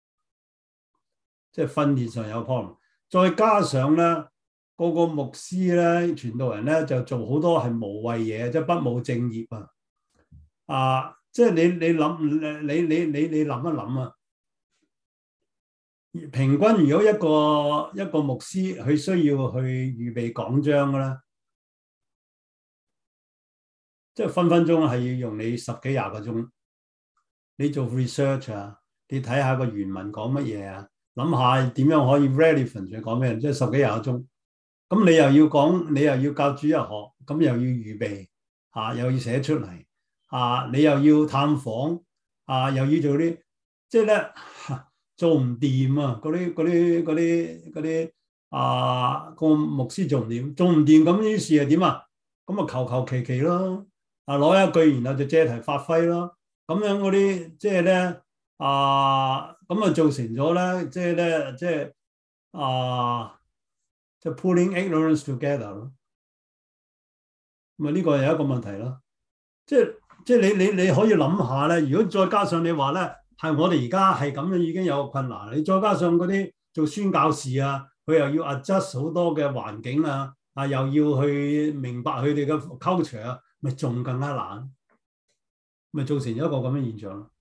即係訓練上有 problem， 再加上咧個牧師咧、傳道人咧就做好多係無謂嘢，即係不務正業啊！即係你諗一諗啊！平均如果一個牧師佢需要去預備講章嘅咧，即係分分鐘係要用你10幾20個鐘。你做 research 啊，你睇下個原文講乜嘢啊，諗下點樣可以 relevant 去講咩，即係10幾20個鐘。咁你又要講，你又要教主日學，咁又要預備又要寫出嚟。你又要探訪又要做啲，即係咧做唔掂啊！嗰啲個牧師做唔掂，咁於是係點啊？咁啊求其咯，攞一句然後就借題發揮咯，咁樣嗰啲即係咧咁啊造成咗咧，即係咧即係就 pulling ignorance together 咯，咁啊呢個係一個問題咯，即係你可以諗下咧，如果再加上你話咧，係我哋而家係咁樣已經有個困難，你再加上嗰啲做宣教士啊，佢又要 adjust 好多嘅環境又要去明白佢哋嘅 culture 啊，咪仲更加難，咪造成咗一個咁嘅現象咯。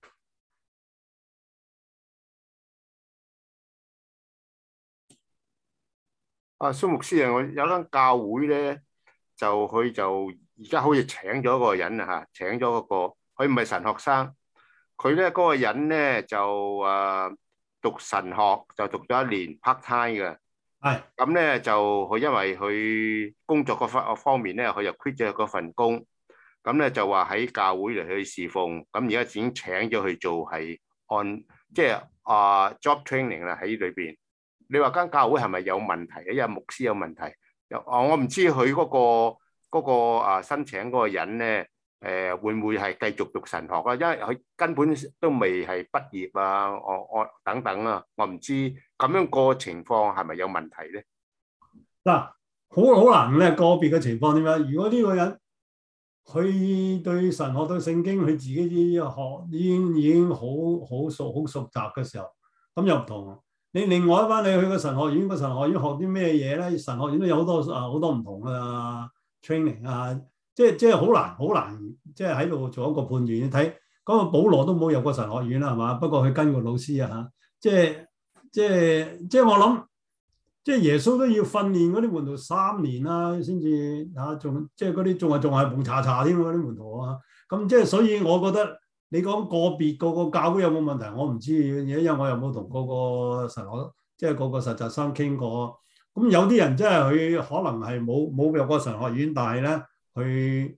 蘇牧師啊，我有間教會咧，佢就而家好似請咗一個人請咗嗰個，佢唔係神學生，佢咧嗰個人咧就讀神學就讀咗1年 part time 嘅， 係咁咧就佢因為佢工作嗰方面咧，佢就 quit 咗嗰份工，咁咧就話喺教會嚟去侍奉，咁而家已經請咗佢做係即係job training 啦喺裏邊。你話間教會係咪有問題？因為牧師有問題，我唔知佢嗰個申請嗰個人咧，會唔會係繼續讀神學啊？因為佢根本都未係畢業啊，我等等啊，我唔知咁樣個情況係咪有問題咧？ 嗱，好難咧，個別嘅情況點樣？如果呢個人佢對神學對聖經佢自己啲學已經好熟習嘅時候，咁又唔同。你另外一班你去個神學院，學啲咩嘢咧？神學院都有好多唔同嘅 training 即係好難，即係喺度做一個判斷。你睇嗰個保羅都冇入過神學院啦，係嘛？不過佢跟過老師即係我諗，即係耶穌都要訓練嗰啲門徒3年啦，先至仲即係嗰啲仲係蒙查查添嗰啲門徒咁即係所以我覺得。你講個別個教會有冇問題，我唔知，因為我又冇同個神學，即係個實習生傾過。咁有啲人真係佢可能係冇入過神學院，但係咧佢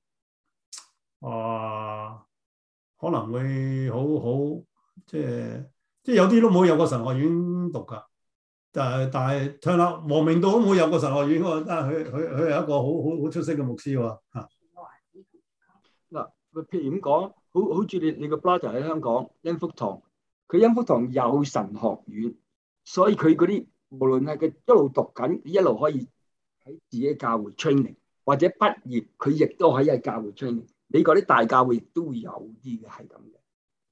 可能會好即係有啲都冇入過神學院讀㗎。但係聽啦，王明道都冇入過神學院喎，但係佢係一個好出色嘅牧師喎嗱，譬如咁講。好似你個 brother 喺香港恩福堂，佢恩福堂有神學院，所以佢嗰啲無論係佢一路讀緊，一路可以喺自己教會 training，或者畢業佢亦都可以喺教會 training。 美國啲大教會亦都會有啲嘅係咁嘅。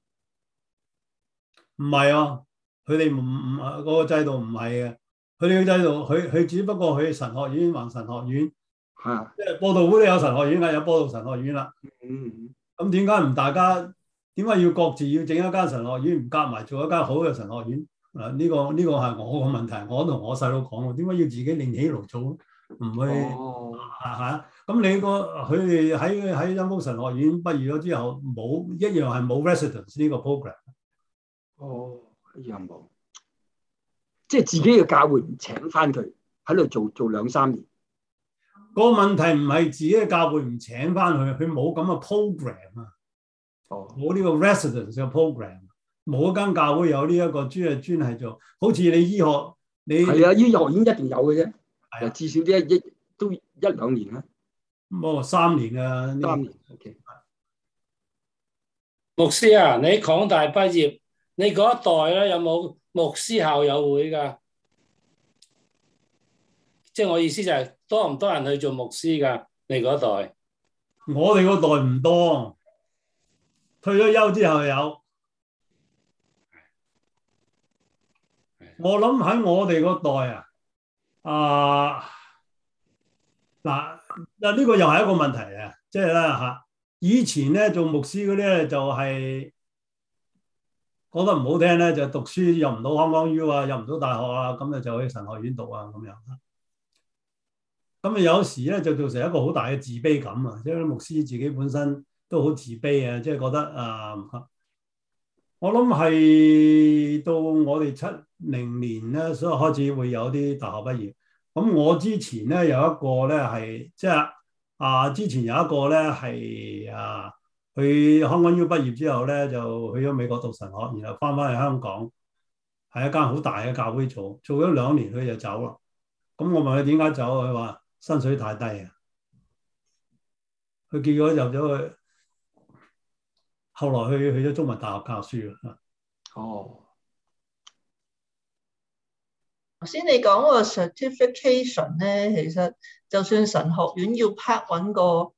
唔係啊，佢哋唔嗰個制度唔係嘅，佢哋嘅制度佢只不過佢神學院還神學院， 嚇， 即係播道會都有神學院啦，有播道神學院啦。 嗯， 咁點解唔大家點解要各自要整一間神學院，唔夾埋做一間好嘅神學院？嗱，呢個係我個問題，我同我細佬講喎，點解要自己另起爐灶？唔去嚇咁你佢哋喺音福神學院畢業咗之後，一樣係冇 residence 呢個 program。 哦，一樣冇，即係自己嘅教會唔請翻佢喺度做2-3年。 個問題唔係自己嘅教會唔請翻佢冇咁嘅 program 啊，冇呢個 residence 嘅 program， 冇一間教會有呢一個專係做，好似你醫學你係啊，醫學院一定有嘅啫， 係啊， 至少都1-2年啦。 冇3年啊 ，3年。OK。 牧師啊，你港大畢業，你嗰一代咧有冇牧師校友會㗎？即係我意思就係多唔多人去做牧師㗎？你嗰一代？ 我哋嗰代唔多，退咗休之後有。我諗喺我哋嗰代嗱呢個又係一個問題啊！即係咧嚇，以前咧做牧師嗰啲咧就係講得唔好聽咧，就讀書入唔到香港 U 啊，入唔到大學啊，咁就去神學院讀啊咁樣。咁啊有時咧就造成一個好大嘅自卑感啊！即係牧師自己本身都好自卑啊，即係覺得我諗係到我哋70年咧，所以開始會有啲大學畢業。咁我之前咧有一個咧係即係之前有一個咧係去香港 U 畢業之後咧就去咗美國讀神學，然後翻去香港，喺一間好大嘅教會做咗2年，佢就走啦。咁我問佢點解走，佢話薪水太低啊。佢結果入咗去。後來去咗中文大學教書啊！ 哦， 頭先你講嗰個 certification 咧，其實就算神學院要揾個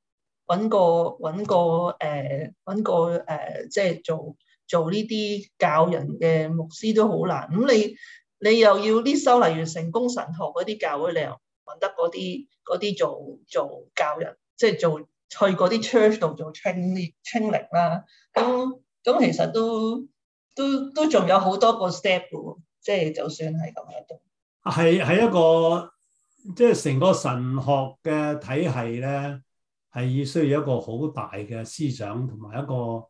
即係做呢啲教人嘅牧師都好難。咁你又要呢收，例如成功神學嗰啲教會，你又揾得嗰啲做教人，即係去嗰啲 church 度做 training 啦，咁其實都仲有好多個 step 嘅喎，即係就算係咁樣都係一個即係成個神學嘅體系咧，係需要一個好大嘅思想同埋一個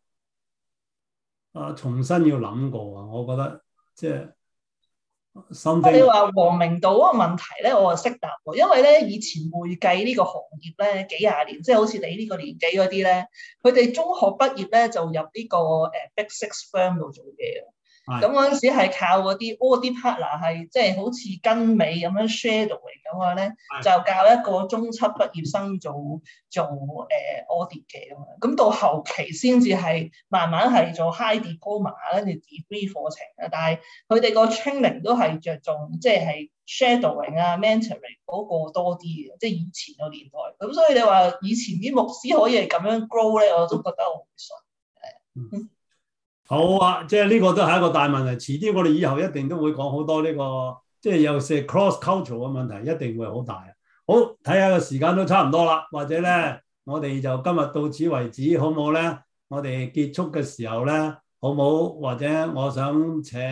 重新要諗過啊！我覺得即係。 你話王明道嗰個問題咧，我係識答喎，因為咧以前會計呢個行業咧幾廿年，即係好似你呢個年紀嗰啲咧，佢哋中學畢業咧就入呢個Big Six firm 度做嘢。咁嗰陣時係靠嗰啲 audit partner 係即係好似跟尾咁樣 shadowing 咁樣咧，就教一個中7畢業生做audit 嘅咁樣。咁到後期先至係慢慢係做 high diploma 跟住 degree 課程啊。但係佢哋個 training 都係着重即係 shadowing 啊 mentoring 嗰個多啲嘅，即係以前個年代。咁所以你話以前啲牧師可以係咁樣 grow 咧，我都覺得好順。 好啊，即係呢個都係一個大問題。遲啲我哋以後一定都會講好多呢個，即係有時 cross cultural 嘅問題，一定會好大。好，睇下個時間都差唔多啦，或者咧，我哋就今日到此為止，好唔好咧？我哋結束嘅時候咧，好唔好？或者我想請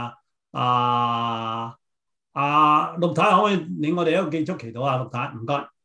陸太可唔可以令我哋一個結束祈禱啊？陸太，唔該。